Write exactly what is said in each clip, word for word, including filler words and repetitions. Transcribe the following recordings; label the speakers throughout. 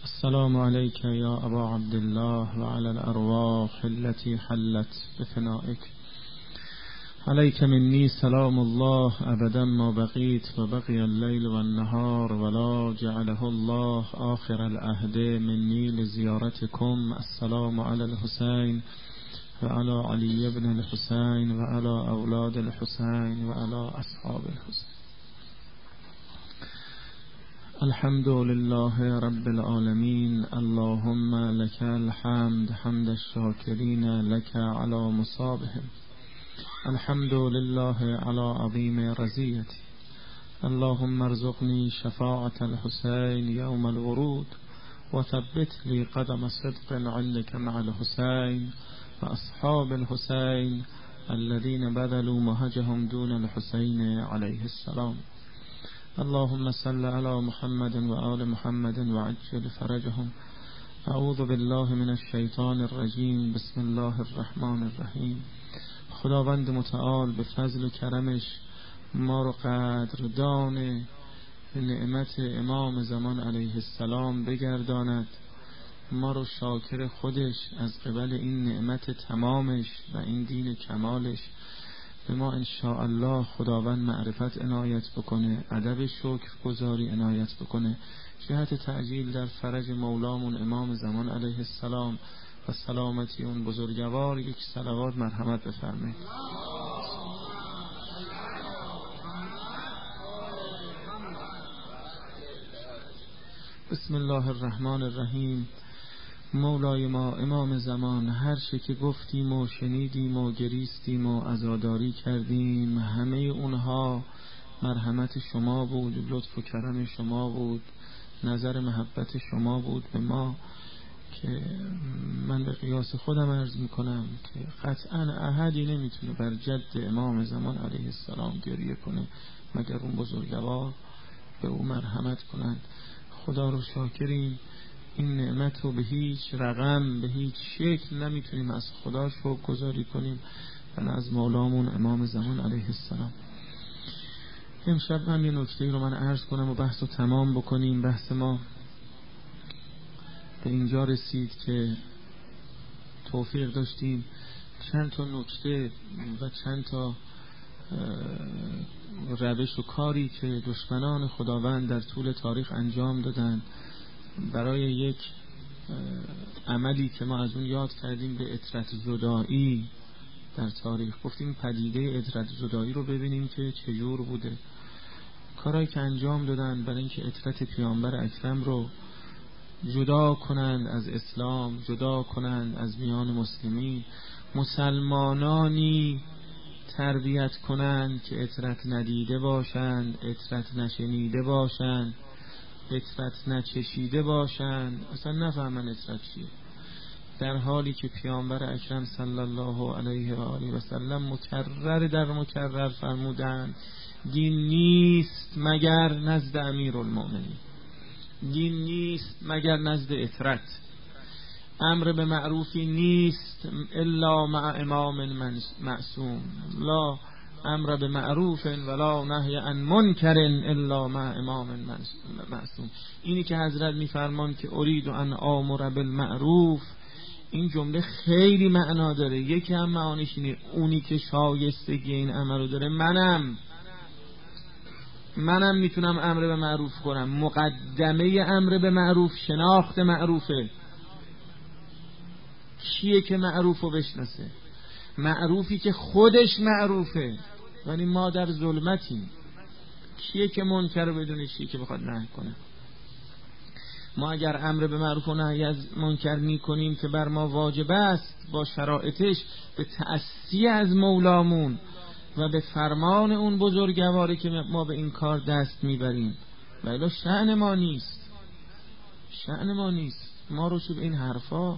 Speaker 1: السلام عليك يا أبا عبد الله وعلى الأرواح التي حلت بفنائك. عليك مني سلام الله أبدا ما بقيت وبقي الليل والنهار، ولا جعله الله آخر العهد مني لزيارتكم. السلام على الحسين وعلى علي بن الحسين وعلى أولاد الحسين وعلى أصحاب الحسين. الحمد لله رب العالمين. اللهم لك الحمد حمد الشاكرين لك على مصابهم. الحمد لله على عظيم رزيتي. اللهم ارزقني شفاعة الحسين يوم الورود، وثبت لي قدم صدق عندك مع الحسين وأصحاب الحسين الذين بذلوا مهجهم دون الحسين عليه السلام. اللهم صل على محمد وآل محمد وعجل فرجهم. اعوذ بالله من الشیطان الرجیم. بسم الله الرحمن الرحیم. خداوند متعال به فضل و کرمش ما رو قدردان نعمت امام زمان علیه السلام بگرداند، ما رو شاکر خودش از قبل این نعمت تمامش و این دین کمالش به ما انشاءالله خداوند معرفت عنایت بکنه، ادب شکر گزاری عنایت بکنه، جهت تعجیل در فرج مولامون امام زمان علیه السلام و سلامتی اون بزرگوار. یک صلوات مرحمت بفرمایید. بسم الله الرحمن الرحیم. مولای ما امام زمان، هر چه که گفتیم و شنیدیم و گریستیم و عزاداری کردیم، همه اونها مرحمت شما بود، لطف و کرم شما بود، نظر محبت شما بود به ما، که من به قیاس خودم عرض میکنم که قطعا احدی نمیتونه بر جد امام زمان علیه السلام گریه کنه مگر اون بزرگوار به او مرحمت کنند. خدا رو شاکریم. این نعمت رو به هیچ رقم به هیچ شکل نمیتونیم از خدا شکر گذاری کنیم و از مولامون امام زمان علیه السلام. امشب من یه نکته رو من عرض کنم و بحث رو تمام بکنیم. بحث ما به اینجا رسید که توفیق داشتیم چند تا نکته و چند تا روش و کاری که دشمنان خداوند در طول تاریخ انجام دادن برای یک عملی که ما از اون یاد کردیم به اطرت زدایی در تاریخ. گفتیم پدیده اطرت زدایی رو ببینیم که چجور بوده، کارهایی که انجام دادن برای اینکه اطرت پیامبر اکرم رو جدا کنند از اسلام، جدا کنند از میان مسلمین، مسلمانانی تربیت کنند که اطرت ندیده باشند، اطرت نشنیده باشند، اطرت نچشیده باشند، اصلا نفهمن اطرت چیه، در حالی که پیامبر اکرم صلی الله علیه و آله و سلم مکرر در مکرر فرمودند دین نیست مگر نزد امیرالمؤمنین، دین نیست مگر نزد اطرت، امر به معروفی نیست الا مع امام معصوم، لا امر به معروف ولا نهی عن منکر الا مع امام معصوم. اینی که حضرت میفرمان که اريد ان آمر بالمعروف، این جمله خیلی معنا داره. یکی هم معانیش اینه اونی که شایستگی این امر رو داره منم منم میتونم امر به معروف کنم. مقدمه امر به معروف شناخت معروفه. کیه که معروف رو بشناسه؟ معروفی که خودش معروفه ولی ما در ظلمتیم. کیه که منکر رو بدونه، چیه که بخواد نهی کنه؟ ما اگر امر به معروف و نهی از منکر میکنیم که بر ما واجب است با شرایطش، به تأسی از مولامون و به فرمان اون بزرگواری که ما به این کار دست میبریم، ولی شأن ما نیست، شأن ما نیست. ما رو شد این حرفا،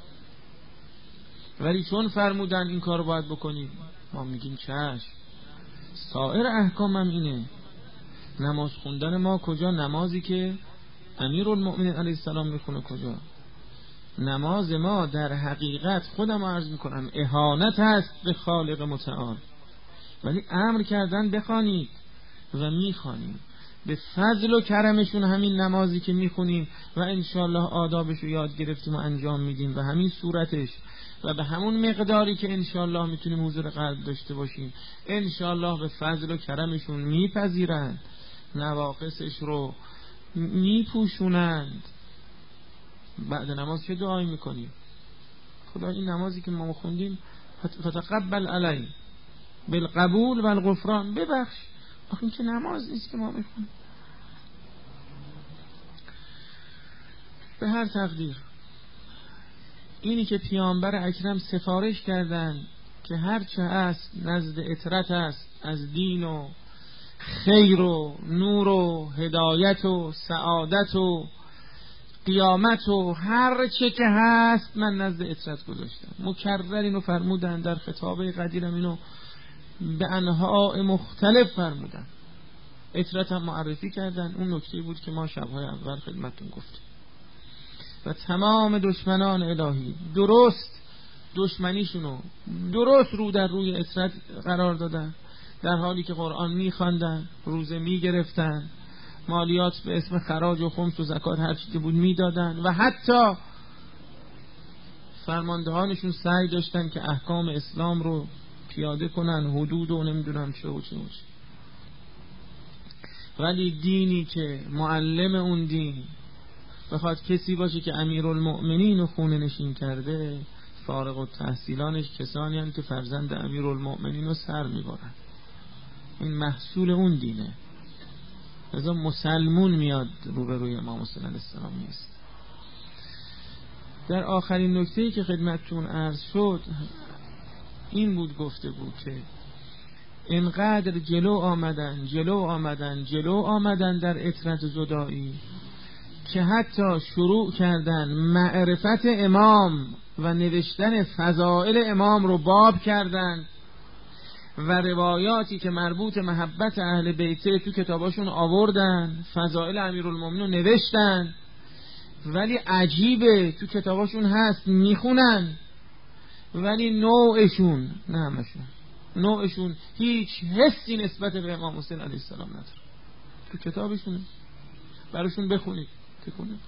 Speaker 1: ولی چون فرمودن این کار باید بکنیم ما میگیم چشم. سایر احکام هم اینه. نماز خوندن ما کجا؟ نمازی که امیرالمؤمنین علیه السلام میخونه کجا؟ نماز ما در حقیقت خودم عرض میکنم اهانت هست به خالق متعال، ولی امر کردن بخوانید و میخوانیم. به فضل و کرمشون همین نمازی که میخونیم و انشالله آدابش رو یاد گرفتیم و انجام میدیم و همین صورتش و به همون مقداری که انشالله میتونیم حضور قلب داشته باشیم، انشالله به فضل و کرمشون میپذیرند، نواقصش رو میپوشونند. بعد نماز چه دعایی میکنیم؟ خدا این نمازی که ما خوندیم فتقبل علی بالقبول و الغفران، ببخش. آخه این که نماز نیست که ما میخونیم. به هر تقدیر اینی که پیامبر اکرم سفارش کردن که هر چه هست نزد اطرت است از دین و خیر و نور و هدایت و سعادت و قیامت و هر چه که هست من نزد اطرت گذاشتم. مکرر اینو فرمودن، در خطابه قدیرم اینو به انواع مختلف فرمودن. اطرت هم معرفی کردن. اون نکته بود که ما شبهای اول خدمتتون گفتیم. و تمام دشمنان الهی درست دشمنیشونو درست رو در روی اطرت قرار دادن، در حالی که قرآن میخواندن، روزه میگرفتن، مالیات به اسم خراج و خمس و زکات هر چیزی بود میدادن و حتی فرماندهانشون سعی داشتن که احکام اسلام رو پیاده کنن، حدود و نمیدونم چه و چه و چه. ولی دینی که معلم اون دین بخواد کسی باشه که امیرالمؤمنین رو خونه نشین کرده، فارغ التحصیلانش کسانی هم که فرزند امیرالمؤمنین رو سر میبارن. این محصول اون دینه. لذا مسلمون میاد روبروی امام حسین علیه السلام نیست. در آخرین نکته‌ای که خدمتتون عرض شد این بود، گفته بود که اینقدر جلو آمدن جلو آمدن جلو آمدن در اطرت زدایی که حتی شروع کردن معرفت امام و نوشتن فضائل امام رو باب کردن و روایاتی که مربوط محبت اهل بیته تو کتاباشون آوردن، فضائل امیرالمومنین رو نوشتن. ولی عجیبه تو کتاباشون هست میخونن ولی نوعشون نه همشون نوعشون هیچ حسی نسبت به امام حسین علیه السلام نداره. تو کتابشون براشون بخونید تکونید.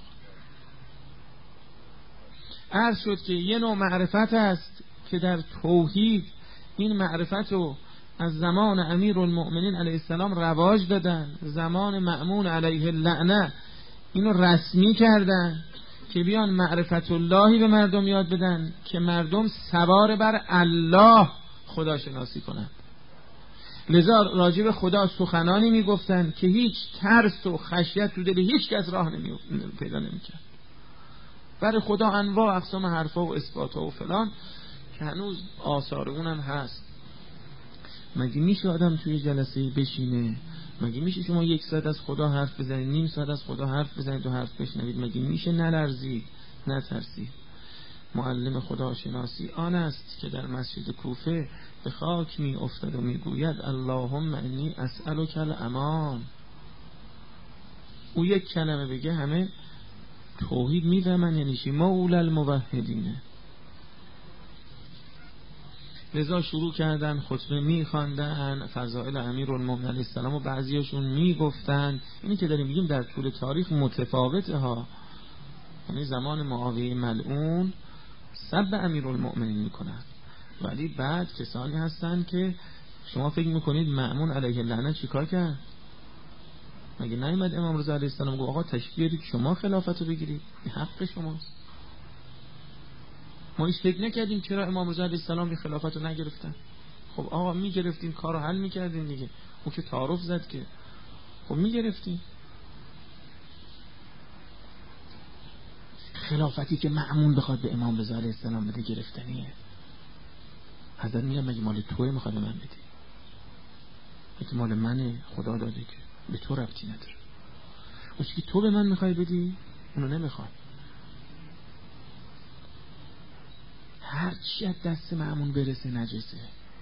Speaker 1: عرض شد که یه نوع معرفت هست که در توحید این معرفت رو از زمان امیرالمؤمنین علیه السلام رواج دادن، زمان مأمون علیه اللعنه اینو رسمی کردن که بیان معرفت اللهی به مردم یاد بدن که مردم سوار بر الله خدا شناسی کنند. لذا راجع به خدا سخنانی میگفتن که هیچ ترس و خشیت تو دل هیچ کس راه نمی پیدا نمیکرد. برای خدا انواع اقسام حرفا و اثباتا و فلان که هنوز آثار اونم هست. مگه میشه آدم توی جلسه بشینه؟ مگه میشه شما یک ساعت از خدا حرف بزنید، نیم ساعت از خدا حرف بزنید و حرف بشنوید؟ مگه میشه نلرزید، نترسید؟ معلم خدا شناسی آن است که در مسجد کوفه به خاک می افتد و می گوید اللهم انی اسألک الامان. او یک کلمه بگه همه توحید میفهمن یعنی چی، مولا الموحدینه. لذا شروع کردن خطبه میخواندن فضائل امیرالمومنین علیه السلام و بعضیاشون میگفتن. اینی که داریم میگیم در طول تاریخ متفاوته ها. یعنی زمان معاویه ملعون سب امیرالمؤمنین میکنن، ولی بعد کسانی هستن که شما فکر میکنید مأمون علیه اللعنه چیکار کرد؟ مگه نیامد امام رضا علیه السلام گفت آقا تشریف بیارید شما خلافت رو بگیرید، این حق شماست. ما هیچ فکر نکردیم چرا امام رضا علیه السلام این خلافت رو نگرفتن؟ خب آقا میگرفتین کار رو حل میکردین دیگه. او که تعارف زد که خب میگرفتین. خلافتی که مأمون بخواد به امام رضا علیه السلام بده گرفتنیه. حضرت میگه مگه مال توئه میخواد من بدی؟ مگه مال منه؟ خدا داده که به تو ربطی نداره. اون چیزی که تو به من میخوای بدی اونو نمیخواد. هر چی از دست مأمون برسه نجسه.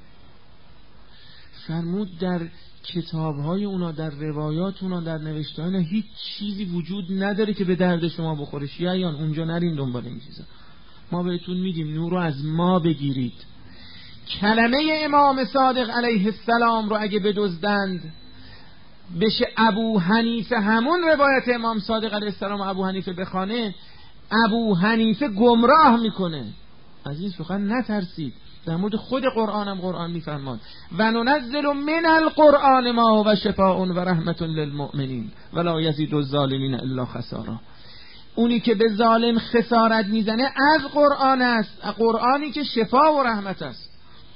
Speaker 1: فرمود در کتاب‌های اونا، در روایات اونا، در نوشته اونا هیچ چیزی وجود نداره که به درد شما بخوره. شیعیان اونجا نرین دنبال این چیزا. ما بهتون میدیم نور رو از ما بگیرید. کلمه امام صادق علیه السلام رو اگه بدزدند بشه ابو حنیفه، همون روایت امام صادق علیه السلام ابو حنیفه بخونه، ابو حنیفه گمراه میکنه. از این سخن نترسید. در مورد خود قرآن هم قرآن میفرماد و ننزل من القرآن ما و شفاء و رحمت للمؤمنین ولا یزید الظالمین الا خسارا. اونی که به ظالم خسارت میزنه از قرآن است، قرآنی که شفا و رحمت است،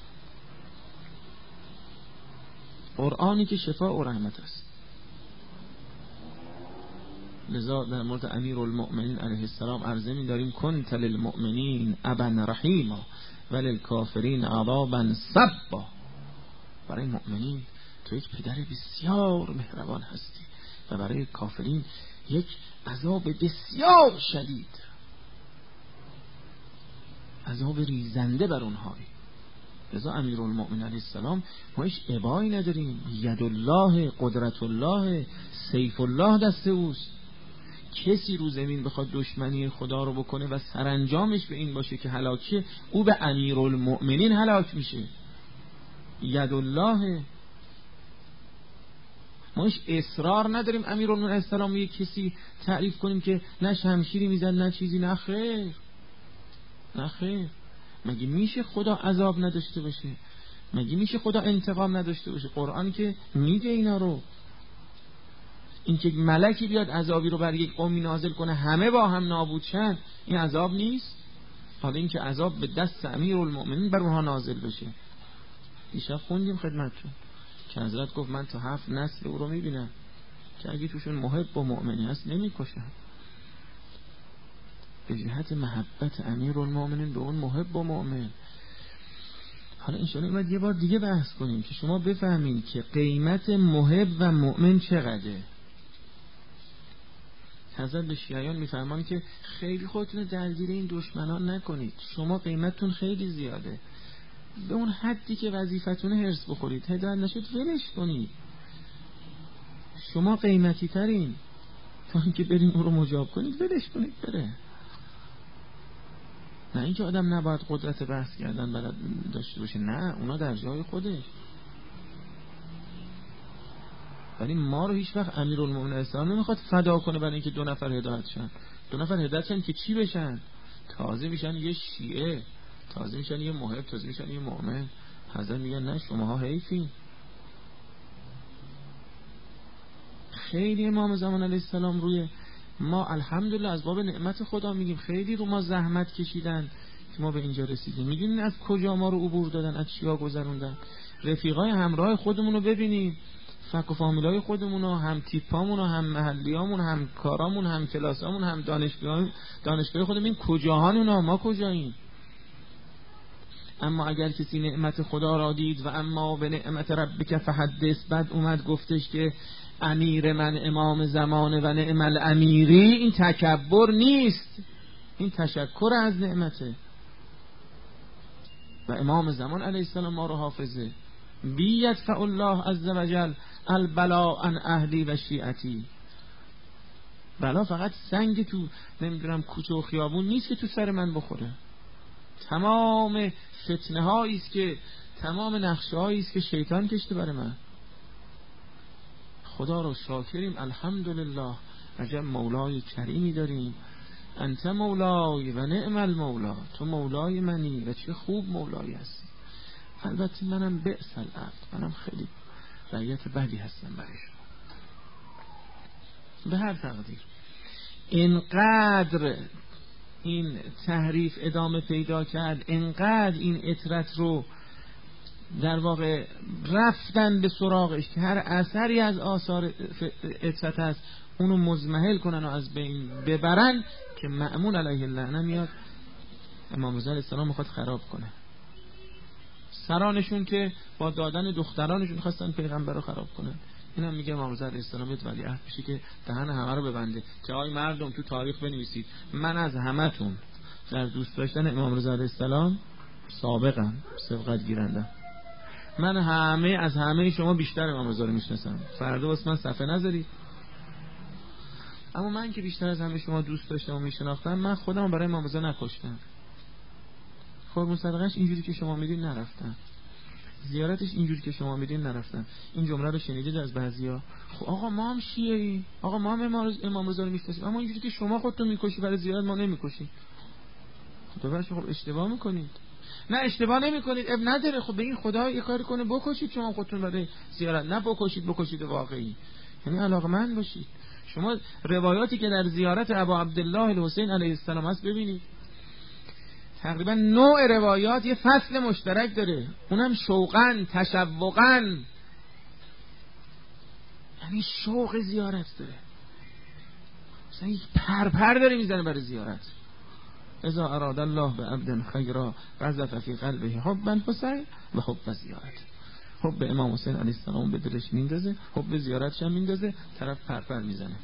Speaker 1: قرآنی که شفا و رحمت است. لذا در مورد امیرالمؤمنین علیه السلام عرضه می داریم کنت للمؤمنین ابا رحیما وللکافرین عذابا صبا. برای مؤمنین تو یک پدر بسیار مهربان هستی و برای کافرین یک عذاب بسیار شدید، عذاب ریزنده بر اونهایی. لذا امیرالمؤمنین علیه السلام ما هیچ ابایی نداریم. ید الله، قدرت الله، سیف الله دست اوست. کسی رو زمین بخواد دشمنی خدا رو بکنه و سرانجامش به این باشه که هلاکه، او به امیرالمؤمنین هلاک میشه. ید الله. ما هیچ اصرار نداریم امیرالمؤمنین علیه السلام یک کسی تعریف کنیم که نه شمشیری میزن نه چیزی. نه خیر، نه خیر. مگه میشه خدا عذاب نداشته باشه؟ مگه میشه خدا انتقام نداشته باشه؟ قرآن که میگه اینا رو. این که ملکی بیاد عذابی رو بر یک قومی نازل کنه همه با هم نابود شن، این عذاب نیست؟ حالا این که عذاب به دست امیرالمؤمنین بر اونها نازل بشه. دیشب خوندیم خدمتتون که حضرت گفت من تا هفت نسل او رو میبینم که اگه توشون محب و مؤمنی هست نمیکشن، به جهت محبت امیرالمؤمنین به اون محب و مؤمن. حالا انشاءالله باید یه بار دیگه بحث کنیم که شما بفهمین که قیمت محب و مؤمن چقدره. حضرت به شیعیان میفرمان که خیلی خودتون درگیر این دشمنان نکنید، شما قیمتتون خیلی زیاده، به اون حدی که وظیفتونه هرس بخورید، هدایت نشد ولش کنید. شما قیمتی ترین، تا اینکه برین اون رو مجاب کنید ولش کنید بره. نه اینکه آدم نباید قدرت بحث کردن بلد داشته باشه، نه، اونا در جای خودش. ولی ما رو هیچ وقت امیرالمؤمنین اسلام نمیخواد فدا کنه برای اینکه دو نفر هدایت شن. دو نفر هدایت شن که چی بشن؟ تازه میشن یه شیعه، تازه میشن یه محب، تازه میشن یه مؤمن. حضرت میگن نه شماها حیفین. خیلی امام زمان علیه السلام روی ما الحمدلله از باب نعمت خدا میگیم خیلی رو ما زحمت کشیدن که ما به اینجا رسیدیم. میدونین از کجا ما رو عبور دادن، از چیا گذروندن؟ رفیقای همراه خودمون رو ببینیم، فک و فامیلای خودمون رو، هم تیپامون رو، هم محلیامون، هم کارامون، هم کلاسامون، هم دانشگاه دانشگاه خودمون، این کجاهان اونا، ما کجاییم؟ اما اگر کسی نعمت خدا را دید و اما به نعمت ربک فحدث، بعد اومد گفتش که امیر من امام زمانه و نعم الامیری، این تکبر نیست، این تشکر از نعمته. و امام زمان علیه السلام ما رو حافظه. بیدفع الله عز وجل البلا عن اهلی و شیعتی. بلا فقط سنگ تو نمیدونم کوچه و خیابون نیست که تو سر من بخوره. تمام فتنه هایی است که تمام نقشه هایی است که شیطان کشته برای من. خدا رو شاکریم، الحمدلله. عجب مولای کریمی داریم. انت مولای و نعم المولا، تو مولای منی و چه خوب مولایی هستی. البته منم بئس العبد، منم خیلی رعیت بدی هستم برای شما. به هر تقدیر اینقدر این تحریف ادامه پیدا کرد، اینقدر این اطرت رو در واقع رفتن به سراغش که هر اثری از آثار اطرت هست اونو مزمحل کنن و از بین ببرن که مأمون علیه اللعنه میاد امام رضا علیه السلام میخواد خراب کنه. سرانشون که با دادن دخترانشون خواستن پیغمبر رو خراب کنن. این هم میگه امام رضا علیه السلام بیاد ولیعهد بشه که دهن همه رو ببنده که آی مردم تو تاریخ بنویسید من از همتون در دوست داشتن امام رضا علیه السلام سابقم، سبقت گیرندم. من همه از همه شما بیشتر امام رضا رو میشناسم، فردا واسه من صفحه نذارید. اما من که بیشتر از همه شما دوست داشتم و میشناختم، من خودم برای امام رضا نکشتم. خب مصدقش اینجوری که شما میدین نرفتم. زیارتش اینجوری که شما میدین نرفتن. این جمله رو شنیدید از بعضیا؟ خب آقا ما هم شیعی، آقا ما هم امام رضا رو میشناسیم، اما اینجوری که شما خودتون میکشی برای زیارت ما نمیکشی. خب ببخشید خب اشتباه میکنید. نه اشتباه نمیکنید، اب نداره. خب به این خدا یه کاری کنه بکشید شما خودتون برای زیارت، نه بکشید بکشید واقعی، یعنی علاقمند باشید. شما روایاتی که در زیارت ابا عبدالله الحسین علیه السلام هست ببینید، تقریبا نوع روایات یه فصل مشترک داره، اونم شوقاً تشوقاً، یعنی شوق زیارت داره، مثلا یک پرپر داره میزنه برای زیارت. اذا اراد الله به عبد خیرا قذف فی قلبه حب حسین و حب زیارت. حب امام حسین علیه السلام به دلش میندازه، حب زیارتش هم میندازه، طرف پرپر میزنه.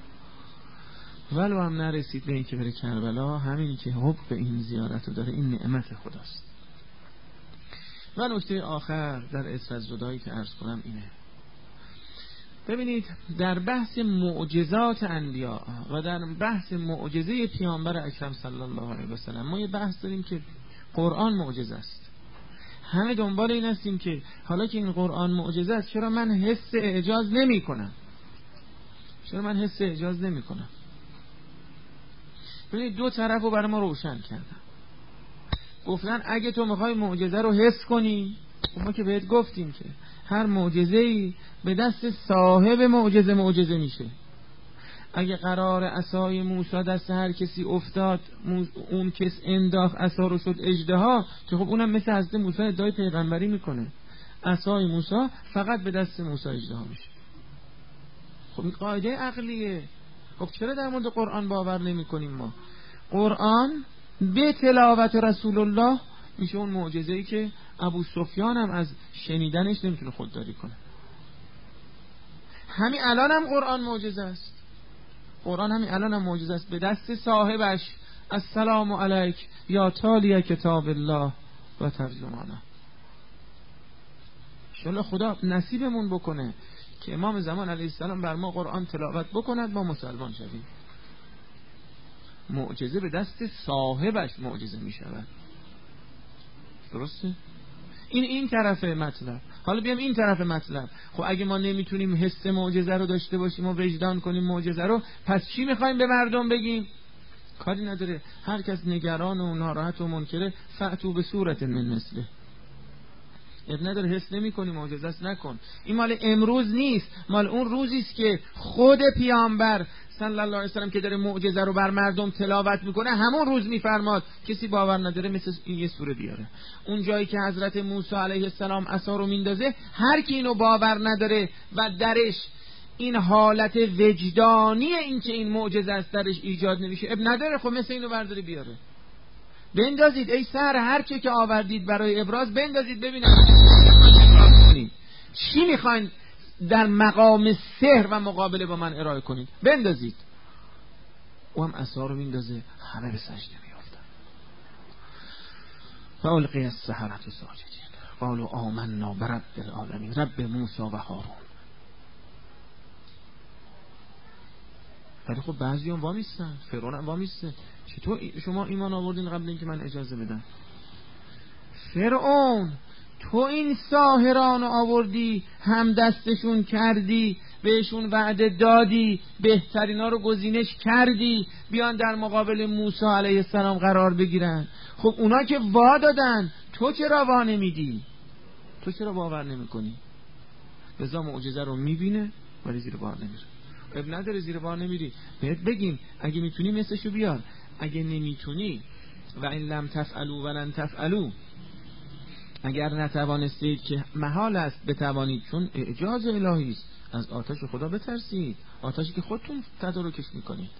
Speaker 1: ولو هم نرسید به این که بره کربلا، همین که حب به این زیارت رو داره این نعمت خداست. و نکته آخر در اثر از جدایی که عرض کنم اینه، ببینید در بحث معجزات انبیا و در بحث معجزه پیامبر اکرم صلی الله علیه و سلم ما یه بحث داریم که قرآن معجزه است. همه دنبال این هستیم که حالا که این قرآن معجزه است چرا من حس اعجاز نمی کنم؟ چرا من حس اعجاز نمی کنم؟ ببینید دو طرف رو برای ما روشن کردن. گفتن اگه تو میخوای معجزه رو حس کنی، ما که بهت گفتیم که هر معجزه‌ای به دست صاحب معجزه معجزه میشه. اگه قرار عصای موسی دست هر کسی افتاد، اون کس انداخت عصا رو شد اژدها، که خب اونم مثل حضرت موسی ادعای پیغمبری میکنه، عصای موسی فقط به دست موسی اژدها میشه. خب این قاعده عقلیه. خب چرا در مورد قرآن باور نمی کنیم ما؟ قرآن به تلاوت رسول الله میشه اون معجزه‌ای که ابو سفیان هم از شنیدنش نمیتونه خودداری کنه. همین الان هم قرآن معجزه است. قرآن همین الان هم معجزه است، به دست صاحبش. السلام علیک یا تالی کتاب الله و ترجمانه. انشاءالله خدا نصیبمون بکنه که امام زمان علیه السلام بر ما قرآن تلاوت بکند، ما مسلمان شویم. معجزه به دست صاحبش معجزه می شود. درسته؟ این این طرف مطلب. حالا بیام این طرف مطلب. خب اگه ما نمیتونیم حس معجزه رو داشته باشیم و وجدان کنیم معجزه رو، پس چی میخوایم به مردم بگیم؟ کاری نداره، هر کس نگران و ناراحت و منکره فأتوا به صورت من مثله. اب نداره، حس نمی کنی معجزه است نکن. این مال امروز نیست، مال اون روزی است که خود پیامبر صلی الله علیه و سلم که داره معجزه رو بر مردم تلاوت میکنه همون روز میفرماد کسی باور نداره مثل این یه سوره بیاره. اون جایی که حضرت موسی علیه السلام عصا رو میندازه، هر کی اینو باور نداره و درش این حالت وجدانی این که این معجزه است درش ایجاد نمیشه، اب نداره، خب مثل اینو برداره بیاره. بندازید ای سر هر چه که آوردید برای ابراز، بندازید ببینم چی میخواین در مقام سحر و مقابله با من ارائه کنید. بندازید. او هم عصا رو میندازه، همه به سجده میافتن. فالقی السحرة ساجدین قالوا آمنا برب العالمین رب موسی و هارون. ولی خب بعضی هم وامیستن، فرعون هم وامیسته. چطور شما ایمان آوردین قبل اینکه من اجازه بدم؟ فرعون تو این ساحران آوردی، هم دستشون کردی، بهشون وعده دادی، بهترینا رو گزینش کردی بیان در مقابل موسی علیه السلام قرار بگیرن. خب اونا که وا دادن، تو چرا وا نمیدی؟ تو چرا باور نمی کنی؟ لذا معجزه رو میبینه ولی زیر بار نمیره. اب نداره زیر بار نمیری، بهت بگیم اگه میتونی مثلشو بیار، اگه نمیتونی و این لم تفعلوا ولن تفعلوا، اگر نتوانستید که محال است بتوانید، چون اعجاز الهی است. از آتش خدا بترسید، آتشی که خودتون تدارکش میکنید.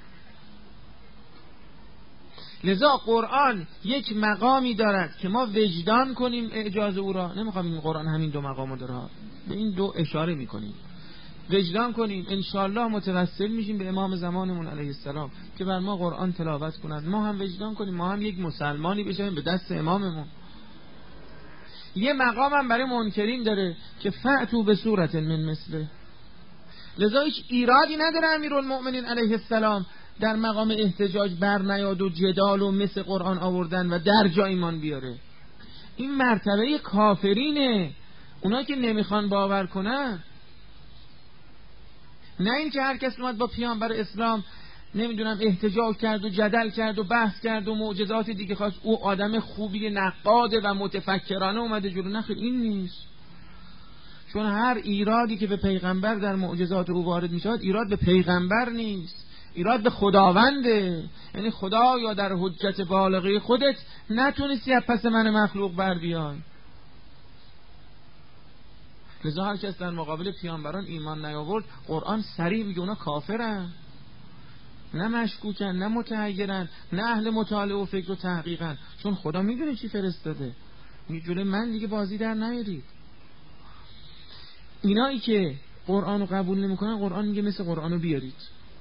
Speaker 1: لذا قرآن یک مقامی دارد که ما وجدان کنیم اعجاز او را. نمیخوام این قرآن همین دو مقامو داره، به این دو اشاره میکنیم، وجدان کنیم. انشاءالله متوسل میشیم به امام زمانمون علیه السلام که بر ما قرآن تلاوت کنند، ما هم وجدان کنیم، ما هم یک مسلمانی بشیم به دست اماممون. یه مقام هم برای منکرین داره که فأتوا به صورت من مثله. لذا هیچ ایرادی نداره امیرالمؤمنین علیه السلام در مقام احتجاج بر نیاد و جدال و مثل قرآن آوردن و در جا ایمان بیاره. این مرتبه کافرینه، اونا که نمیخوان باور کنن. نه اینکه هر کس اومد با پیامبر اسلام نمیدونم احتجاج کرد و جدل کرد و بحث کرد و معجزات دیگه خواست او آدم خوبی نقاده و متفکرانه اومده جلو. نخیر، این نیست. چون هر ایرادی که به پیغمبر در معجزات او وارد میشود ایراد به پیغمبر نیست، ایراد به خداونده. یعنی خدا یا در حجت بالغه خودت نتونستی از پس من مخلوق بر بیای. لذا هر کس در مقابل پیامبران ایمان نیاورد، قرآن صریح میگه اونا کافرن، نه مشکوکن، نه متحیرن، نه اهل مطالعه و فکر و تحقیقن. چون خدا میدونه چی فرستاده. میگه جلوی من دیگه بازی در نیارید. اینایی که قرآن رو قبول نمیکنن، قرآن میگه مثل قرآن رو بیارید،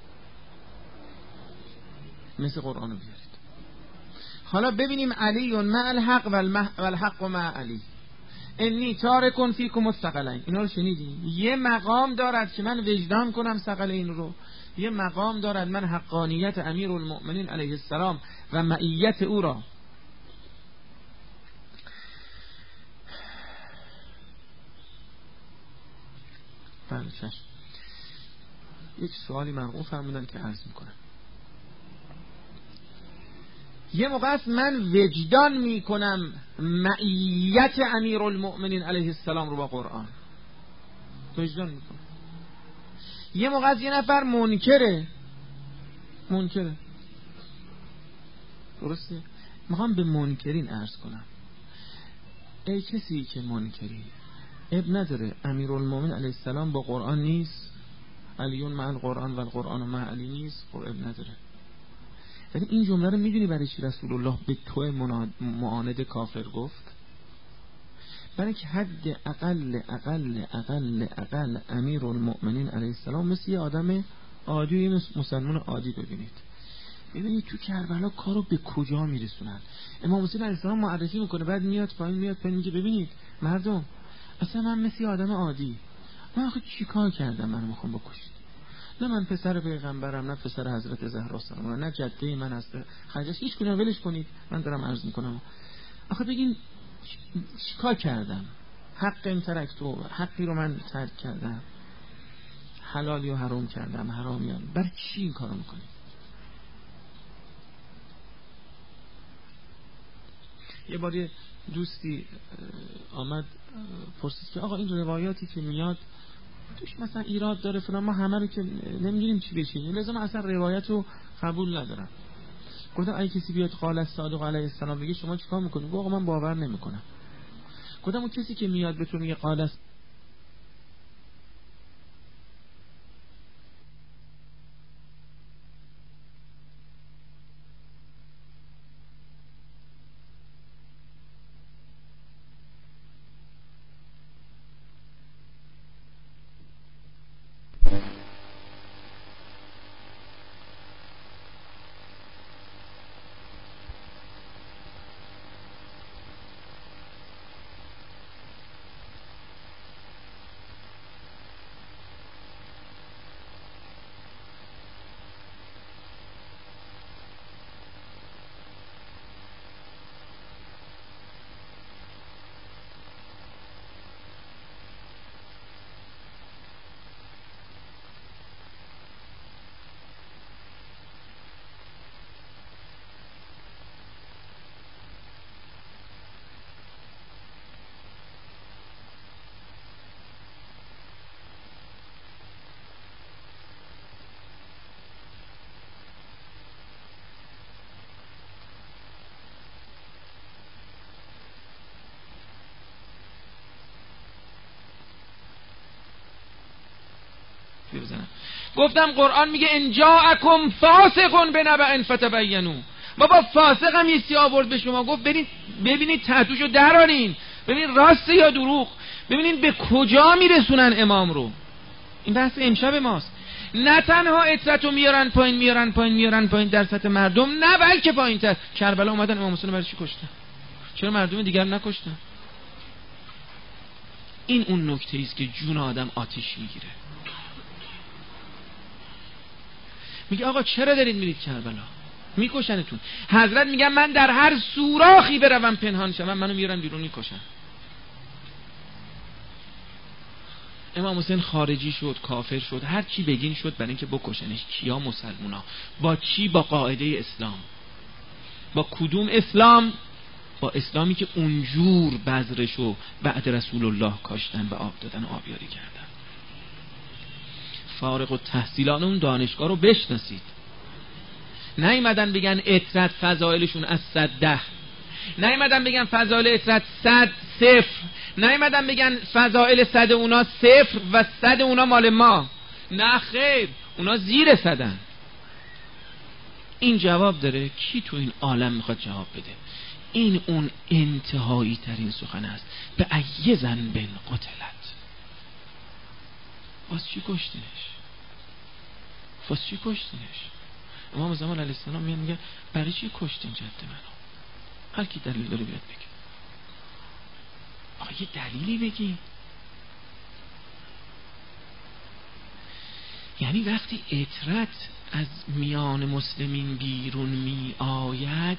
Speaker 1: مثل قرآن رو بیارید. حالا ببینیم علی مع الحق والحق مع علی، انی تارکن فیکم الثقلین. اینا رو شنیدین؟ یه مقام دارد که من وجدان کنم ثقلین رو، یه مقام دارد من حقانیت امیرالمؤمنین علیه السلام و معیت او را. بله چشم. یک سوالی مرغوب فرمودن که عرض میکنم. یه موقع است من وجدان میکنم معیت امیرالمؤمنین علیه السلام رو با قرآن، وجدان میکنم. یه موقع است یه نفر منکره، منکره درسته؟ میخوام به منکرین عرض کنم، ای کسی که منکری، اب نداره امیرالمؤمنین علیه السلام با قرآن نیست، علیون مع القرآن و القرآن مع علی نیست، خب اب نداره. ولی این جمله رو میدونی برای چی رسول الله به تو معاند کافر گفت؟ برای که حد اقل اقل اقل اقل امیرالمؤمنین علیه السلام مثل یه آدم عادی، مثل مسلمان عادی ببینید. ببینید تو کربلا کارو به کجا میرسونن. امام حسین علیه السلام معرفی میکنه، بعد میاد پایین میاد پایین میگه ببینید مردم، اصلا من مثل آدم عادی، من آخه چیکار کردم منو میخوام بکشید؟ نه من پسر پیغمبرم، نه پسر حضرت زهرا سلام، نه جده من هست خرجش، هیچ کنه ولش کنید. من دارم عرض میکنم آخه بگین چیکار کردم؟ حق این ترکتو، حقی رو من ترک کردم، حلالی رو حرام کردم، حرامیم، برای چی این کارو میکنید؟ یه باری دوستی آمد پرسید که آقا این روایاتی که میاد توش مثلا ایراد داره فلان، ما همه رو که نمیگیریم چی بشیم، لازم اصلا روایت رو قبول ندارم. گفتم اگه کسی بیاد قال الصادق علیه السلام بگه شما چیکار میکنید؟ گفت آقا من باور نمیکنم. گفتم اون کسی که میاد به تو میگه قال بزنم. گفتم قرآن میگه ان جاءکم فاسق بنبأ فتبینوا. بابا فاسق هم یه آورد به شما گفت برید ببینید تحتوشو درارین، ببینید راسته یا دروغ، ببینید به کجا میرسونن امام رو. این بحث امشب ماست. نه تنها عترتو میارن پایین میارن پایین میارن پایین در سطح مردم، نه بلکه پایین تر. کربلا اومدن امام حسین برای چی کشتن؟ چرا مردم دیگر نکشتن؟ این اون نکته است که جون آدم آتش میگیره. میگه آقا چرا دارید میرید کربلا؟
Speaker 2: میکشنتون. حضرت میگن من در هر سوراخی بروم پنهان شوم منو میارن بیرون میکشن. امام حسین خارجی شد، کافر شد، هر چی بگین شد برای اینکه بکشنش. کیا؟ مسلمونا. با چی؟ با قاعده اسلام. با کدوم اسلام؟ با اسلامی که اونجور بذرشو بعد رسول الله کاشتن و آب دادن و آبیاری کردن. فارغ التحصیلان اون دانشگاه رو بشناسید. نیومدن بگن عطرت فضائلشون از صد ده، نیومدن بگن فضائل عطرت صد صفر، نیومدن بگن فضائل صد اونا صفر و صد اونا مال ما. نه خیر، اونا زیر صدن. این جواب داره؟ کی تو این عالم میخواد جواب بده؟ این اون انتهایی ترین سخن است. به ای ذنب قتلت. واسه چی کشتنش؟ واسه چی کشتنش؟ امام زمان علیه السلام میاد میگه برای چی کشتین جد منو؟ هر کی دلیل داره بیاد بگه. آقا یه دلیلی بگی. یعنی وقتی عطرت از میان مسلمین بیرون می آید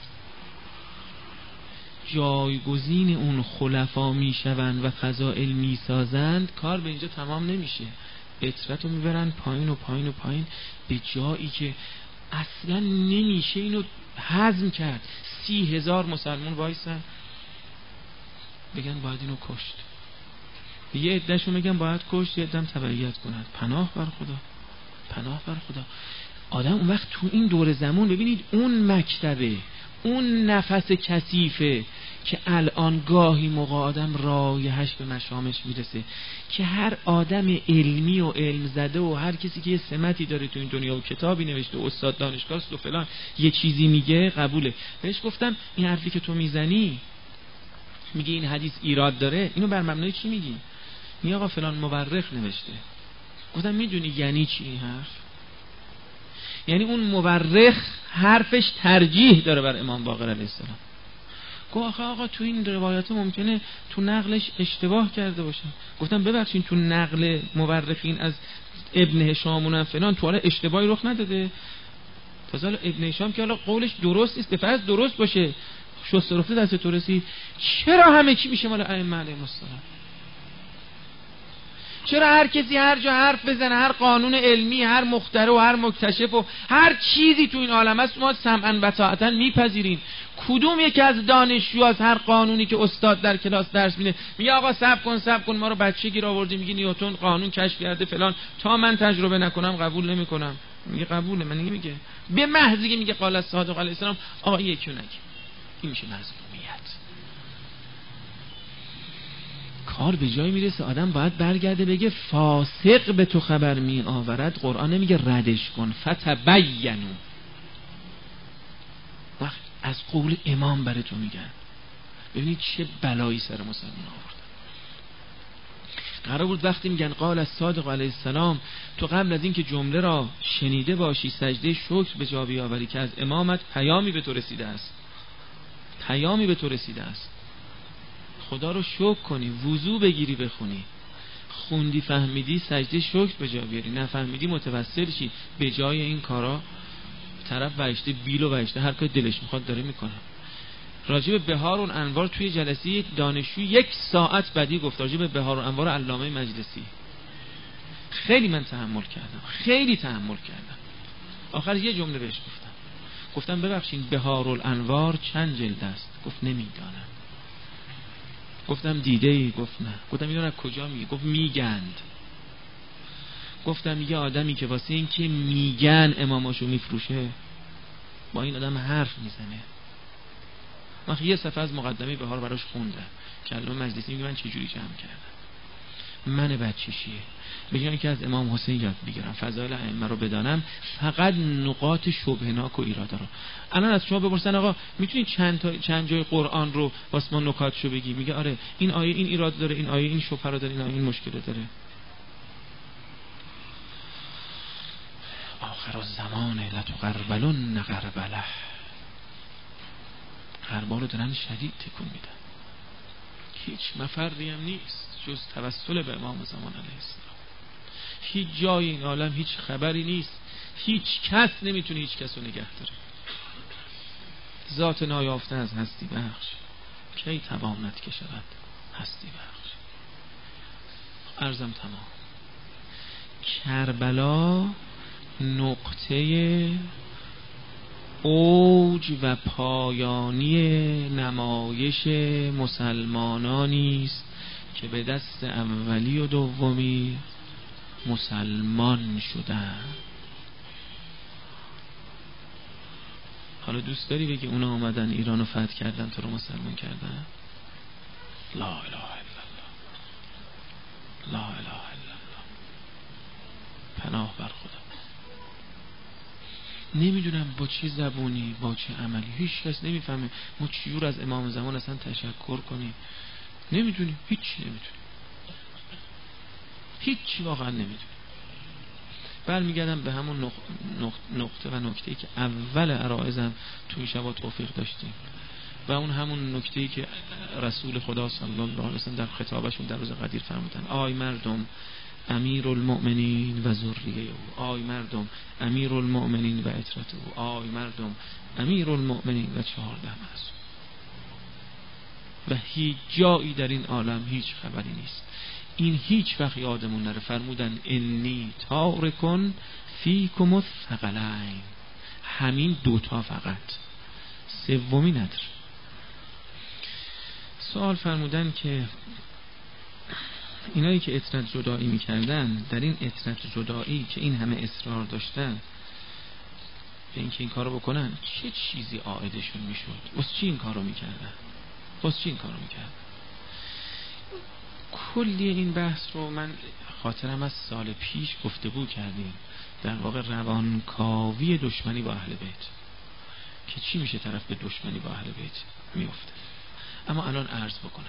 Speaker 2: جایگزین اون خلفا می شوند و فضائل می سازند، کار به اینجا تمام نمیشه. عطرت رو میبرن پایین و پایین و پایین به جایی که اصلا نمیشه اینو هضم کرد. سی هزار مسلمان وایسن بگن باید اینو کشت، یه عدهشون میگن باید کشت، یه عدهم تبعیت کنند. پناه بر خدا، پناه بر خدا. آدم اون وقت تو این دور زمان ببینید اون مکتبه، اون نفس کثیفه که الان گاهی موقع آدم رایحش به مشامش میرسه که هر آدم علمی و علم زده و هر کسی که یه سمتی داره تو این دنیا و کتابی نوشته و استاد دانشگاه است و فلان یه چیزی میگه قبوله. بهش گفتم این حرفی که تو میزنی، میگه این حدیث ایراد داره، اینو بر مبنای چی میگی؟ میگه آقا فلان مورخ نوشته. گفتم میدونی یعنی چی این حرف؟ یعنی اون مورخ حرفش ترجیح داره بر امام باقر علیه السلام. گفت آخه آقا تو این روایات ممکنه تو نقلش اشتباه کرده باشه. گفتم ببخشید تو نقل مورخین از ابن هشام و فلان تو حالا اشتباهی رخ نداده؟ تازه ابن هشام که حالا قولش درست نیست، به فرض درست باشه شست رفته دست تو رسید، چرا همه چی میشه مال ائمه علیهم السلام؟ چرا هر کسی هر جا حرف بزنه، هر قانون علمی، هر مخترع و هر مکتشف و هر چیزی تو این عالم است ما سمعا و طاعتا میپذیریم؟ کدوم یکی از دانشجو از هر قانونی که استاد در کلاس درس میده میگه آقا صبر کن صبر کن ما رو بچه گیر آوردی میگه نیوتن قانون کشف کرده فلان تا من تجربه نکنم قبول نمیکنم؟ میگه قبوله. من میگه به محضی که میگه قال الصادق علیه السلام آقا یکی نگه، این میشه مظلومیت. کار به جای میرسه آدم باید برگرده بگه فاسق به تو خبر می آورد، قرآن نمیگه ردش کن، فتبینوا. وقت از قول امام برای تو میگن. ببینید چه بلایی سر مسلمان آوردن. قرار بود وقتی میگن قال الصادق علیه السلام تو قبل از این که جمله را شنیده باشی سجده شکر به جا بیاوری که از امامت پیامی به تو رسیده است، پیامی به تو رسیده است، خدا رو شکر کنی، وضو بگیری بخونی، خوندی فهمیدی سجده شکر به جا بیاری، نفهمیدی متوسل شی. به جای این کارا طرف وجده بیل و وجده هر کاری دلش میخواد داره میکنه. راجب بهار و انوار توی جلسه دانشجو یک ساعت بعدی گفت راجب بهار و انوار علامه مجلسی. خیلی من تحمل کردم، خیلی تحمل کردم. آخر یه جمله بهش گفتم، گفتم ببخشید بهار و انوار چند جلد است؟ گفت نمیدانم. گفتم دیده ای؟ گفت نه. گفتم اینو از کجا میگه؟ گفت میگند. گفتم یه آدمی که واسه این که میگن اماماشو میفروشه با این آدم حرف میزنه. من یه صفحه از مقدمه بهار براش خوندم که علامه مجلسی میگه من چه جوری جمع کردم. من بچه‌شیه بگم که از امام حسین یاد بگیرم، فضایل ائمه رو بدانم، فقط نقاط شبهه‌ناک و ایرادا رو. الان از شما بپرسن آقا میتونی چند تا چند جای قرآن رو واسه ما نکاتشو بگی؟ میگه آره این آیه این ایراد داره، این آیه این شبهه رو داره، این آیه این مشکل داره. آخر الزمان لتقربلن غربله. غربا رو دارن شدید تکون میدن. هیچ مفری هم نیست جز توسل به امام زمان علیه السلام. هیچ جای این عالم هیچ خبری نیست، هیچ کس نمیتونه هیچ کس رو نگه داره. ذات نایافته از هستی بخش کی تواند که شود هستی بخش. عرضم تمام. کربلا نقطه اوج و پایانی نمایش مسلمانانی است که به دست اولی و دومی مسلمان شدن. حالا دوست داری بگی اونا آمدن ایران رو فتح کردن تو رو مسلمان کردن؟ لا اله الا الله، لا اله الا الله. پناه بر خدا. نمیدونم با چه زبونی با چه عملی، هیچ کس نمیفهمه ما چجور از امام زمان اصلا تشکر کنیم. نمیدونیم، هیچی نمیدونیم، هیچی واقعا نمیدونیم. برمیگردم به همون نق... نق... نقطه و نکته‌ای که اول عرائزم توی شبا توفیق داشتیم و اون همون نکته‌ای که رسول خدا صلی الله علیه و سلم در خطابشون در روز قدیر فرمودن: آی مردم امیر المؤمنین و ذریه او، آی مردم امیر المؤمنین و عترت او، آی مردم امیر المؤمنین و چهارده معصوم. و هیچ جایی در این عالم هیچ خبری نیست. این هیچ وقت یادمون نره. فرمودن انی تارکن فیکم الثقلین، همین دوتا فقط، سومی نداره. سوال فرمودن که اینایی که اطرت جدایی میکردن، در این اطرت جدایی که این همه اصرار داشتن به اینکه این کارو بکنن، چه چیزی عائدشون میشد؟ واسه چی این کارو میکردن؟ واسه چی این کارو میکردن؟ کلی این بحث رو من خاطرم از سال پیش گفتگو کردیم، در واقع روانکاوی دشمنی با اهل بیت، که چی میشه طرف به دشمنی با اهل بیت میفته. اما الان عرض بکنم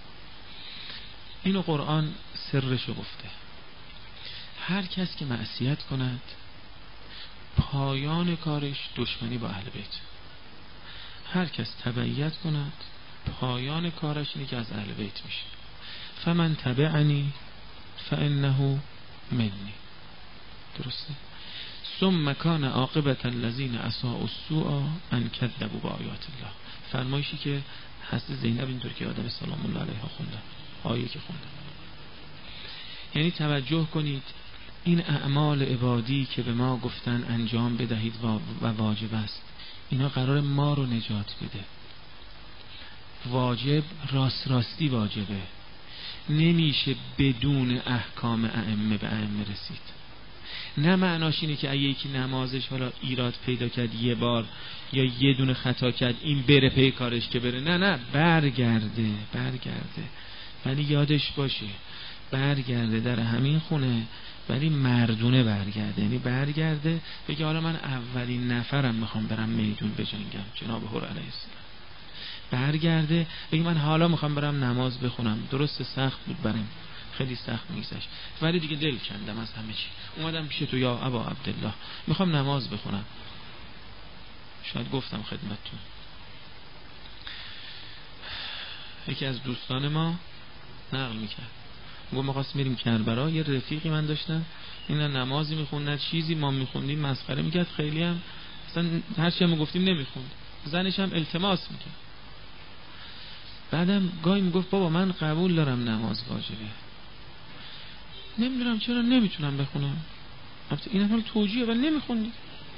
Speaker 2: اینو قرآن سرشو گفته: هر کس که معصیت کند پایان کارش دشمنی با اهل بیت، هر کس تبعیت کند پایان کارش اینه که از اهل بیت میشه. فمن تبعنی فانه منی. درسته؟ ثم کان عاقبة الذین اساءوا السوء ان کذبوا بآیات الله. فرمایشی که هست زینب اینطور که آدم سلام الله علیها خوندن، آیه که خوندن. یعنی توجه کنید این اعمال عبادی که به ما گفتن انجام بدهید و واجب است، اینا قرار ما رو نجات بده. واجب راست راستی واجبه، نمیشه بدون احکام ائمه به ائمه رسید. نه معناش اینه که اگه یکی نمازش حالا ایراد پیدا کرد یه بار یا یه دونه خطا کرد این بره پی کارش که بره. نه نه، برگرده برگرده ولی یادش باشه برگرده در همین خونه، ولی مردونه برگرده. یعنی برگرده بگه حالا من اولین نفرم میخوام برم میدون بجنگم، جناب هر علیه السلام. برگرده بگه من حالا میخوام برم نماز بخونم. درست سخت بود برام، خیلی سخت میگذشت، ولی دیگه دل کندم از همه چی، اومدم پیش تو یا ابا عبدالله میخوام نماز بخونم. شاید گفتم خدمتتون یکی از دوستان ما نقل میکرد، گفت ما خواستیم بریم کربلا، یه رفیقی من داشتم اینا نمازی میخوندن چیزی ما میخوندیم مسخره میکرد، خیلی هم اصلا هر چی هم گفتیم نمیخوند، زنش هم التماس میکرد. بعدم گاهی میگفت بابا من قبول دارم نماز واجبه، نمیدونم چرا نمیتونم بخونم. البته این حال توجیه ولی نمیخوندی.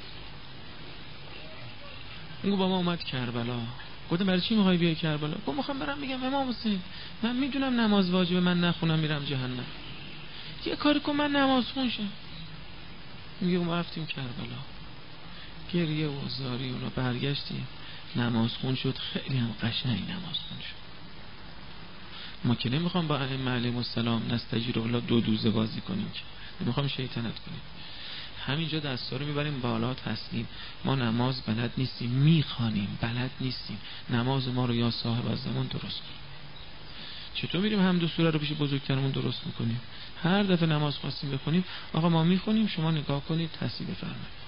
Speaker 2: اون با ما اومد کربلا، گفتم برای چی میخوای بیای کربلا؟ گفت میخوام برم بگم امام حسین من میدونم نماز واجبه، من نخونم میرم جهنم، یه کاری کن من نماز خون شم. میگه ما رفتیم کربلا، گریه و زاری اونا، برگشتیم نماز خون شد، خیلی هم قشنگ نماز خون شد. ما که نمیخوام با ائمه علیهم السلام نستجیر الله دو دوزه بازی کنیم، که نمیخوام شیطنت کنیم. همینجا دستا رو میبریم بالا تسلیم. ما نماز بلد نیستیم، میخوانیم بلد نیستیم، نماز ما رو یا صاحب از زمان درست کنیم. چطور میریم هم دو سوره رو پیش بزرگترمون درست میکنیم؟ هر دفعه نماز خواستیم بخونیم آقا ما میخونیم شما نگاه کنید تصحیح بفرمایید.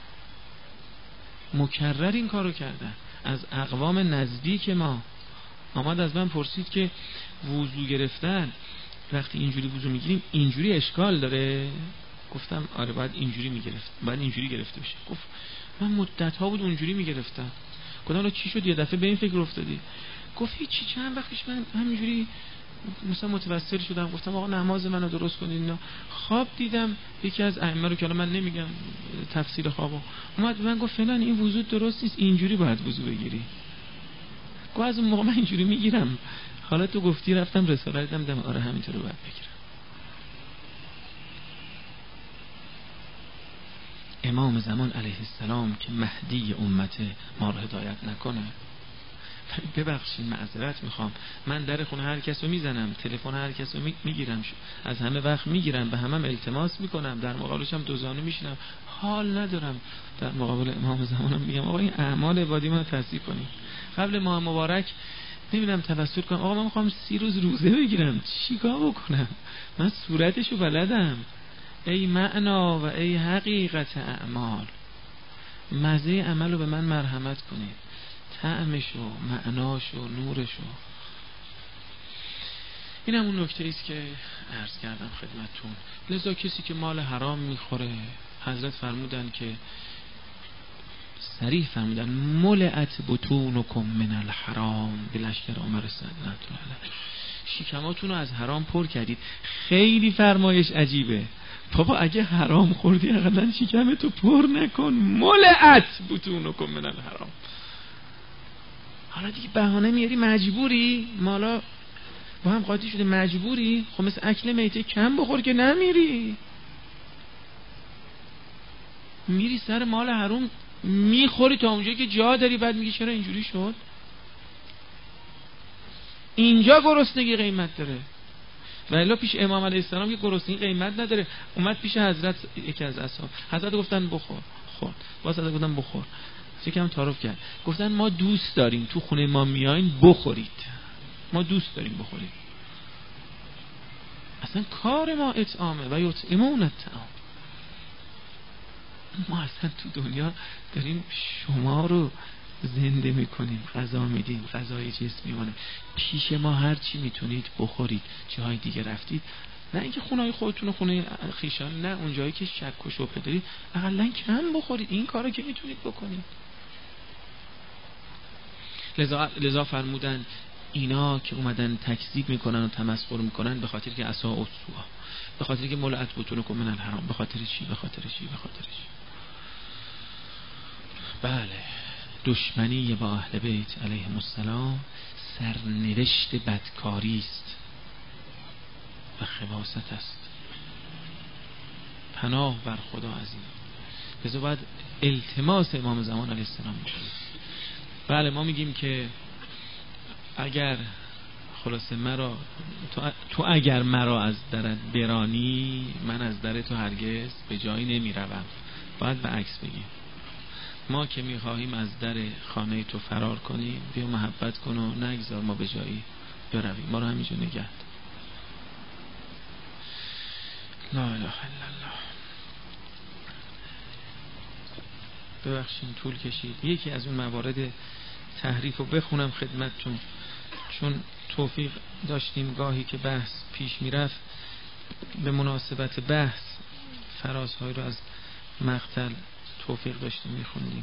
Speaker 2: مکرر این کارو کردن از اقوام نزدیک ما. آمد از من پرسید که وضو گرفتن وقتی اینجوری وضو میگیریم اینجوری اشکال داره؟ گفتم آره باید اینجوری میگرفت، باید اینجوری گرفته بشه. گفت من مدت ها بود اونجوری میگرفتم. گفتم چی شد یه دفعه به این فکر افتادی؟ گفت هیچی، چند وقت پیش من همینجوری مثلا متوسل شدم، گفتم آقا نماز منو درست کنید. اینا خواب دیدم یکی از ائمه رو که الان من نمیگم تفسیر خوابو، اومد به من گفت فلان این وضو درست نیست، اینجوری باید وضو بگیری. گفت از اون موقع من اینجوری میگیرم، حالا تو گفتی رفتم رساله دیدم دم آره همینطوری باید بگیرم. امام زمان علیه السلام که مهدی امت ما رو هدایت نکنه. ببخشید معذرت میخوام، من در خونه هر کس رو میزنم، تلفن هر کس رو میگیرم، از همه وقت میگیرم، به همم التماس میکنم، در مقابلش هم دوزانه میشینم، حال ندارم در مقابل امام زمانم میگم آقا این اعمال عبادی من تصدیق کنید. قبل ماه مبارک نمیدونم توسل کنم آقا من میخوام سی روز روزه بگیرم، چیکار بکنم؟ من صورتشو بلدم. ای معنا و ای حقیقت اعمال، مزه عملو به من مرحمت کنید، طعمشو، معناشو، نورشو. این همون نکته ایست که عرض کردم خدمتتون. لذا کسی که مال حرام میخوره، حضرت فرمودن که صریح فرمودن ملئت بطونکم من الحرام، به لشکر عمر سنت شکماتون رو از حرام پر کردید. خیلی فرمایش عجیبه، بابا اگه حرام خوردی اقلا شکمتو پر نکن، ملئت بطونکم من الحرام. حالا دیگه بهانه میاری، مجبوری، مالا با هم قاطی شده مجبوری، خب مثل اکل میته کم بخور که نمیری، میری سر مال حرام میخوری تا اونجایی که جا داری، بعد میگی چرا اینجوری شد. اینجا گرسنگی قیمت داره، و الا پیش امام علیه السلام که گرسنگی قیمت نداره. اومد پیش حضرت یکی از اصحاب، حضرت گفتن بخور، خورد، باز حضرت گفتن بخور، یکم تعارف کرد، گفتن ما دوست داریم تو خونه ما میایین بخورید، ما دوست داریم بخورید، اصلا کار ما اطعامه و یطعمون الطعام. ما اصلا تو دنیا داریم شما رو زنده میکنیم، غذا میدیم، غذای جسمیمانه، پیش ما هر چی میتونید بخورید، جای دیگه رفتید نه اینکه خونه‌های خودتون و خونه خیشان، نه اون جایی که شک و شبهه دارید اقلا کم بخورید، این کارو که میتونید بکنید. لذا, لذا فرمودن اینا که اومدن تکذیب میکنن و تمسخر میکنن به خاطر که اساء السوء، به خاطر که ملئت بطونکم من الحرام، به خاطر چی؟ به خاطر چی؟ به خاطر چی؟ بله، دشمنی با اهل بیت علیهم السلام سرنوشت بدکاری است و خباثت است. پناه بر خدا عظیم. لذا باید التماس امام زمان علیه السلام میکنیم. بله ما میگیم که اگر خلاصه مرا تو, تو اگر مرا از درت برانی، من از در تو هرگز به جایی نمیروم. باید به عکس بگیم. ما که میخواهیم از در خانه تو فرار کنیم، بیا محبت کن و نگذار ما به جایی برویم، ما رو همینجا نگه دار. لا اله الا الله. ببخشید طول کشید. یکی از اون موارد تحریف رو بخونم خدمتتون، چون توفیق داشتیم گاهی که بحث پیش میرفت به مناسبت بحث فرازهای رو از مقتل توفیق داشتیم میخوندیم.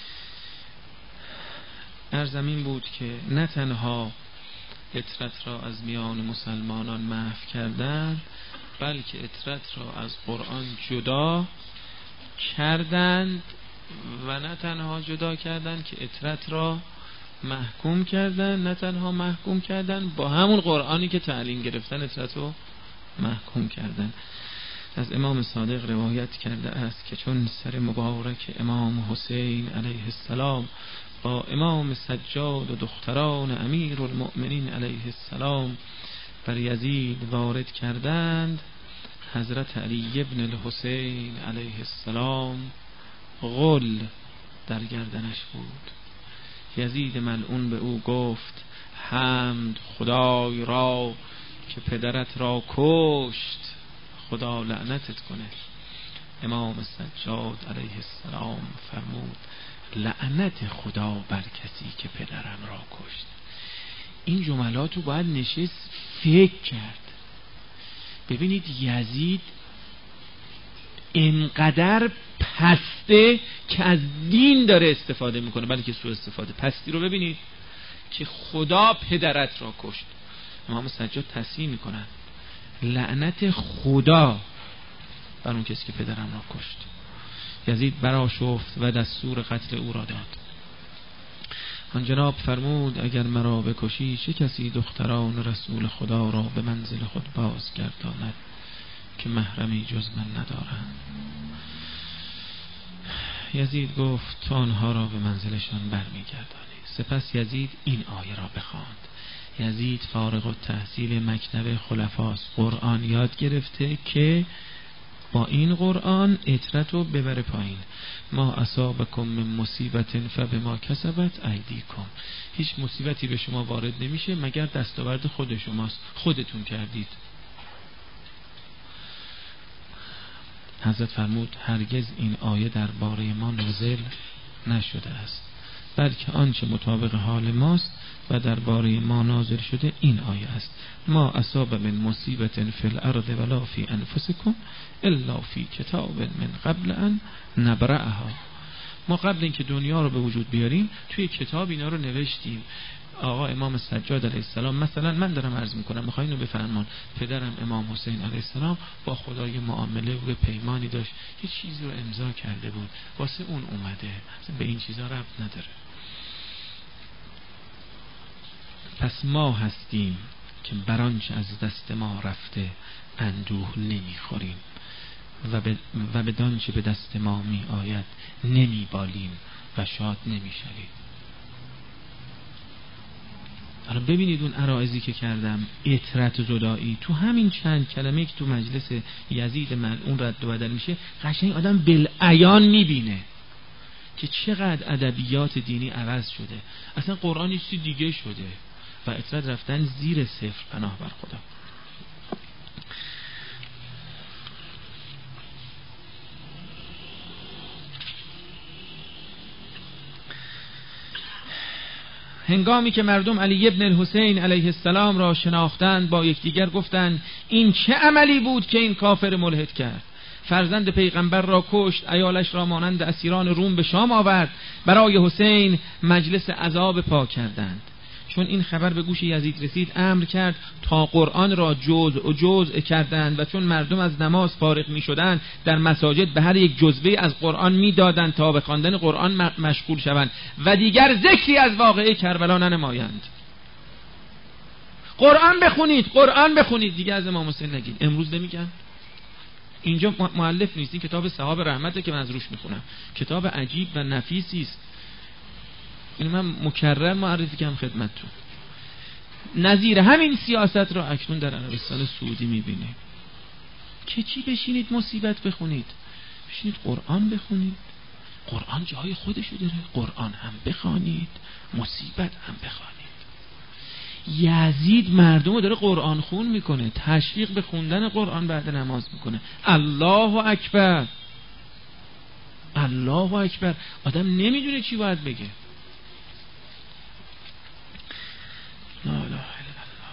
Speaker 2: ارزمین بود که نه تنها اطرت را از میان مسلمانان محو کردند، بلکه اطرت را از قرآن جدا کردند، و نه تنها جدا کردند که اطرت را محکوم کردن، نه تنها محکوم کردن، با همون قرآنی که تعلیم گرفتن اطرت رو محکوم کردن. از امام صادق روایت کرده است که چون سر مبارک امام حسین علیه السلام با امام سجاد و دختران امیر المؤمنین علیه السلام بر یزید وارد کردند، حضرت علی ابن الحسین علیه السلام غل در گردنش بود. یزید ملعون به او گفت حمد خدای را که پدرت را کشت، خدا لعنتت کنه. امام سجاد علیه السلام فرمود لعنت خدا بر کسی که پدرم را کشت. این جملات رو باید نشست فکر کرد. ببینید یزید اینقدر پسته که از دین داره استفاده میکنه، بلکه سوء استفاده. پستی رو ببینید که خدا پدرت را کشت. امام سجاد تصحیح میکنن لعنت خدا بر اون کسی که پدرم را کشت. یزید برآشفت و دستور قتل او را داد. آن جناب فرمود اگر مرا بکشی چه کسی دختران رسول خدا را به منزل خود بازگرداند که محرمی جز من ندارند. یزید گفت تو آنها را به منزلشان برمیگردانی. سپس یزید این آیه را بخواند. یزید فارغ التحصیل مکتب خلفاست، قرآن یاد گرفته که با این قرآن اطرت رو ببره پایین. ما اصابکم من مصیبت فبما کسبت ایدیکم. هیچ مصیبتی به شما وارد نمیشه مگر دستاورد خود شماست، خودتون کردید. حضرت فرمود هرگز این آیه درباره ما نازل نشده است، بلکه آنچه مطابق حال ماست و درباره ما نازل شده این آیه است. ما اصاب من مصیبت فی الارض ولا فی انفسکم الا فی کتاب من قبل ان نبرأها. ما قبل اینکه دنیا رو به وجود بیاریم توی کتاب اینا رو نوشتیم. آقا امام سجاد علیه السلام مثلا، من دارم عرض میکنم میخواین رو بفرمان، پدرم امام حسین علیه السلام با خدای معامله و پیمانی داشت، یه چیزی رو امضا کرده بود، واسه اون اومده، به این چیزا ربط نداره. پس ما هستیم که برانچه از دست ما رفته اندوه نمیخوریم و به و به دانچه به دست ما می آید نمیبالیم و شاد نمیشویم. حالا ببینید اون عرائضی که کردم، اطرت زدایی، تو همین چند کلمه که تو مجلس یزید ملعون رد و بدل میشه، قشنگ آدم بالعیان میبینه که چقدر ادبیات دینی عوض شده. اصلا قرآن یه چیزی دیگه شده و اطرت رفتن زیر صفر، پناه بر خدا. هنگامی که مردم علی ابن الحسین علیه السلام را شناختند با یکدیگر گفتند این چه عملی بود که این کافر ملحد کرد؟ فرزند پیغمبر را کشت، عیالش را مانند اسیران روم به شام آورد، برای حسین مجلس عذاب پا کردند. چون این خبر به گوش یزید رسید امر کرد تا قرآن را جزء و جزء کردند و چون مردم از نماز فارغ می شدند در مساجد به هر یک جزوه از قرآن می دادند تا به خواندن قرآن مشغول شوند و دیگر ذکری از واقعه کربلا ننمایند. قرآن بخونید، قرآن بخونید، دیگه از امام حسین نگید. امروز نمیگن. اینجا مؤلف نیست، این کتاب صحابه رحمته که من از روش میخونم، کتاب عجیب و نفیسی است. اینو من مکرر معرفی کنم خدمتتون. نظیر همین سیاست را اکنون در عربستان سعودی میبینیم که چی؟ بشینید مصیبت بخونید، بشینید قرآن بخونید، قرآن جای خودشو داره، قرآن هم بخوانید، مصیبت هم بخوانید. یزید مردم رو داره قرآن خون میکنه، تشویق به خوندن قرآن بعد نماز میکنه. الله اکبر، الله اکبر. آدم نمیدونه چی باید بگه. لا اله الا الله.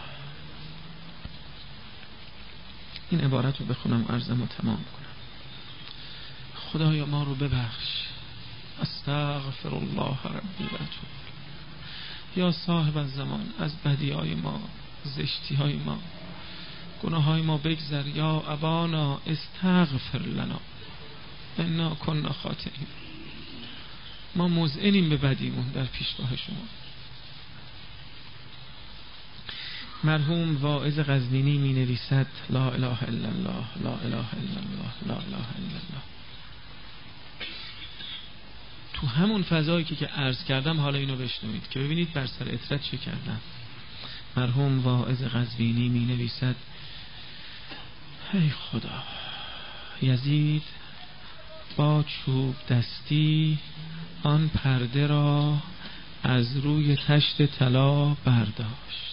Speaker 2: این عبارت رو بخونم و عرضم رو تمام کنم. خدایا ما رو ببخش، استغفر الله ربی و اتوب. یا صاحب الزمان، از بدیهای ما، زشتیهای ما، گناههای ما بگذر. یا ابانا استغفر لنا انا کنا خاطئین. ما مذعنیم به بدیمون در پیشگاه شما. مرحوم واعظ غزنینی می نویسد لا اله الا الله، لا اله الا الله، لا اله الا الله. تو همون فضایی که که عرض کردم حالا اینو بشنوید که ببینید بر سر اطرت چه کردن. مرحوم واعظ غزنینی می نویسد ای خدا، یزید با چوب دستی آن پرده را از روی تشت طلا برداشت.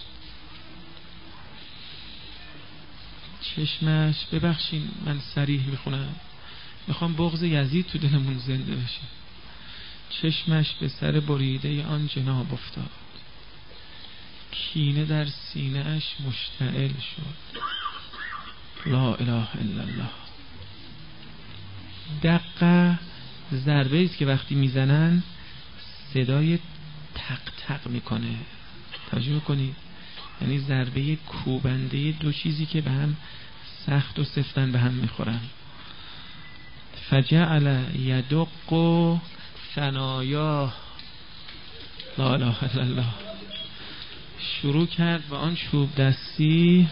Speaker 2: چشمش، ببخشین من صریح میخونم، میخوام بغض یزید تو دلمون زنده بشه، چشمش به سر بریده آن جناب افتاد، کینه در سینه اش مشتعل شد. لا اله الا الله. دقه ضربه است که وقتی میزنن صدای تق تق میکنه. توجه میکنید؟ یعنی ضربه کوبنده دو چیزی که به هم سخت و سفتن به هم میخورن. فجعل یدق ثنایا، لا اله الا الله، شروع کرد با آن چوب دستی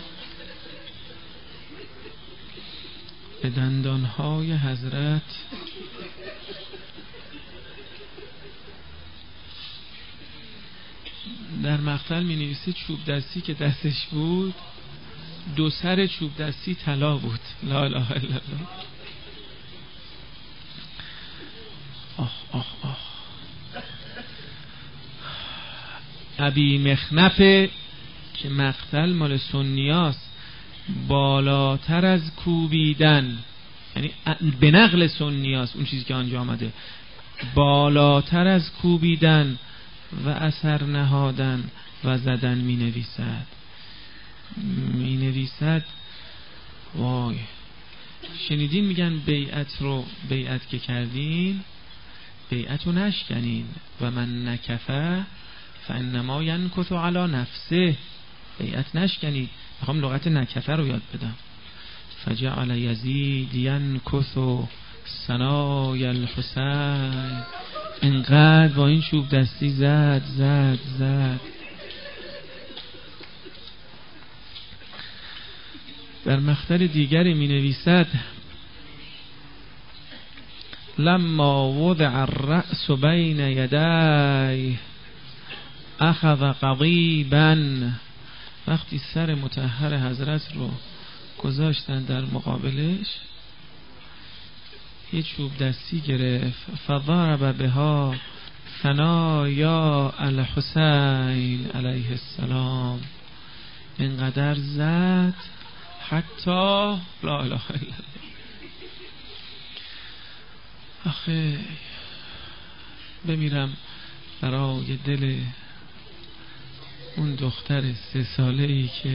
Speaker 2: به دندانهای حضرت در مقتل می نویسه چوب دستی که دستش بود دو سر چوب دستی طلا بود. لا اله الا الله. آه آه آه. ابی مخنفه که مقتل مال سنیاست، بالاتر از کوبیدن، یعنی به نقل سنیاست اون چیزی که آنجا آمده، بالاتر از کوبیدن و اثر نهادن و زدن می نویسد. می نویسد وای، شنیدین میگن بیعت رو، بیعت که کردین بیعت رو نشکنین، و من نکفه فانما ینکث علی نفسه، بیعت نشکنید. میخوام لغت نکفه رو یاد بدم. فجعل یزید ینکث ثنای الحسین، انقدر با این چوب دستی زد زد زد. در مقتل دیگری می نویسد لما وضع الرأس بین یدی اخذ قضیبا، وقتی سر مطهر حضرت رو گذاشتن در مقابلش یه چوب دستی گرفت. فضرب بها ثنایا الحسین علیه السلام، اینقدر زد حتی لا اله الا الله. آخه بمیرم برای دل اون دختر سه ساله ای که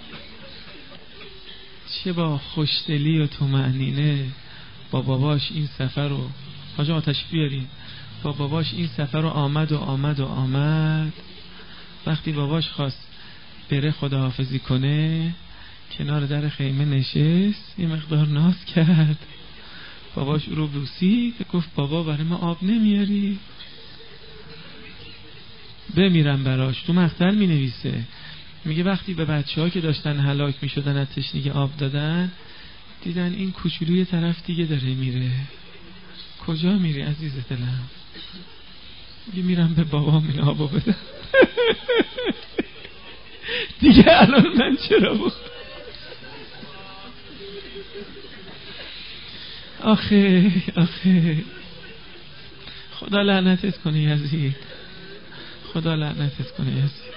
Speaker 2: چه با خوشدلی و طمأنینه با باباش این سفر رو، حاج آتش بیارین، با باباش این سفر رو آمد و آمد و آمد. وقتی باباش خواست بره خداحافظی کنه کنار در خیمه نشست، یه مقدار ناز کرد، باباش رو بوسید، گفت بابا برای ما آب نمیاری؟ بمیرم براش. تو مقتل می نویسه، میگه وقتی به بچه ها که داشتن هلاک می شدن از تشنگی آب دادن، دیدن این کوچولوی طرف دیگه داره میره. کجا میری عزیز دلم؟ میگه میرم به بابام این آبو بدم. دیگه الان من چرا بود؟ آخه آخه خدا لعنتت کنه یزید، خدا لعنتت کنه یزید،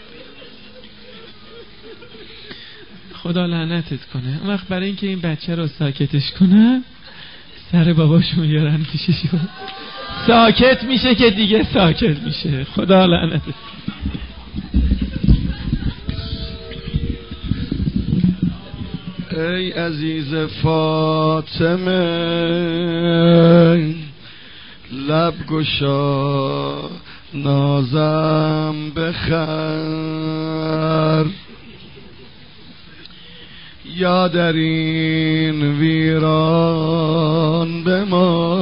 Speaker 2: خدا لعنتت کنه. اون وقت برای اینکه این بچه رو ساکتش کنن سر باباشو میارن پیششون، ساکت میشه که دیگه ساکت میشه. خدا لعنتت کنه.
Speaker 3: ای عزیز فاطمه لب گشا نازم بخر، یا در این ویران بمان